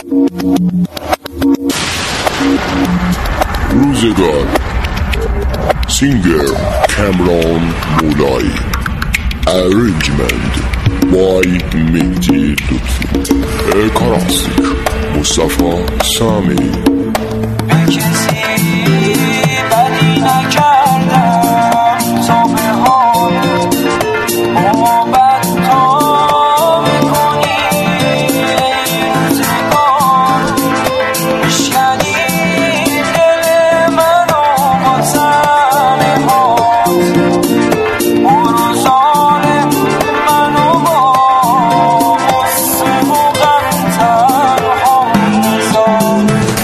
روزگار سینگر کامران مولایی ارنجمنت بای مهدی لطفی کاراکتر مصطفی سامی کسی بدی نکردم تا به حال با بد تا میکنی روزگار بشکنی دل منو با تنهات برو ظالم منو با غصه و غم تنها میذار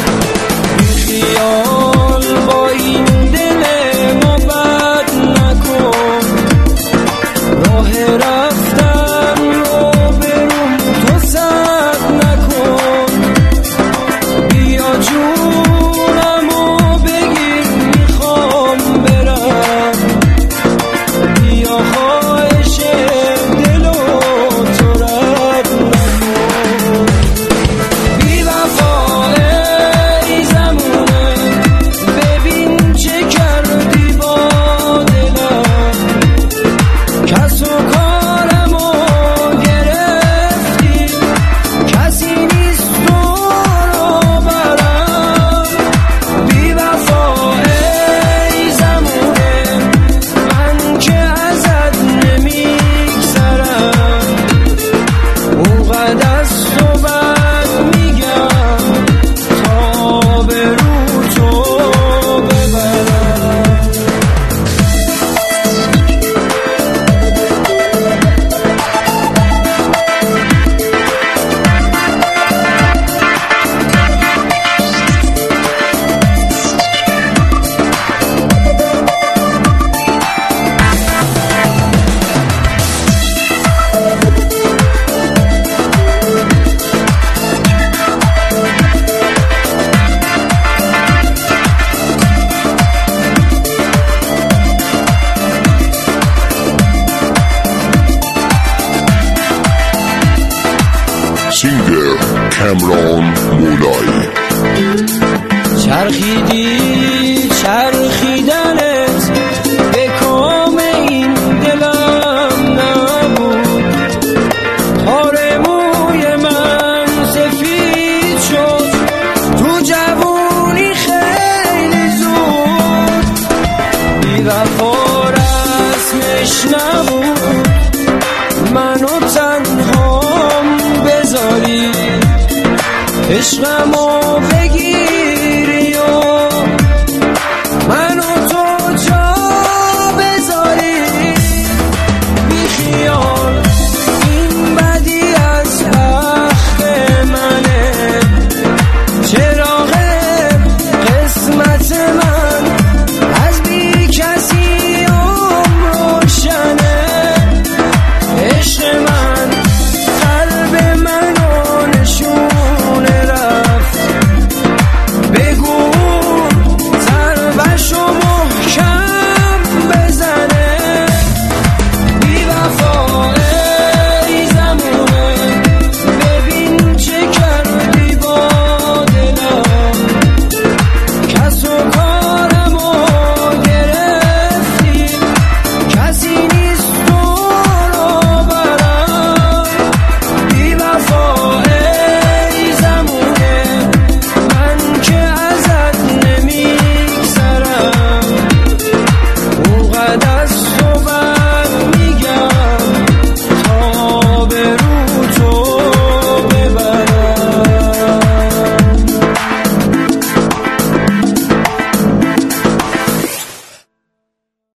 بیخیال با این دل ما بد نکن راه رفتن رو بروم تو سد نکن بیا جونمو بگیر میخوام برم بیا خواهش دل و تو رد نکن بی وفا ای زمونه ببین چه کردی با دلم کس و کارمو گرفتی کسی نیست تو رو برم بی وفا ای زمونه من که ازت نمیگذرم اونقدر از تو بد میگم تا به رو تو ببرم سینگر کامران مولایی چرخیدی چرخیدنت به کام این دلم نبود تار موی من سفید شد تو جوونی خیلی زود بی وفا رسمش نبود منو تنهام بذاری عشقمو